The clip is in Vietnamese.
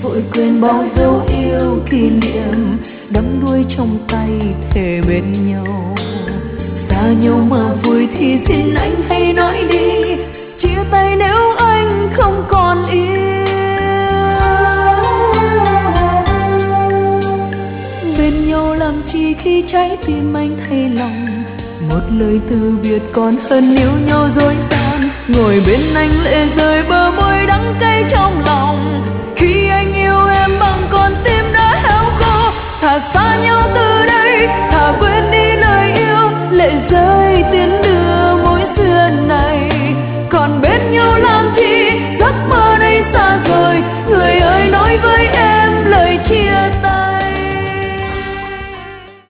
vội quên bao dấu yêu kỷ niệm đắm đuối trong tay thề bên nhau. Xa nhau mà vui thì xin anh hãy nói đi, chia tay nếu anh không còn yêu. Bên nhau làm chi khi trái tim anh thay lòng, một lời từ biệt còn hơn níu nhau dối gian. Ngồi bên anh lệ rơi bờ môi đắng cay trong lòng, khi anh yêu em bằng con tim đã héo khô. Thà xa nhau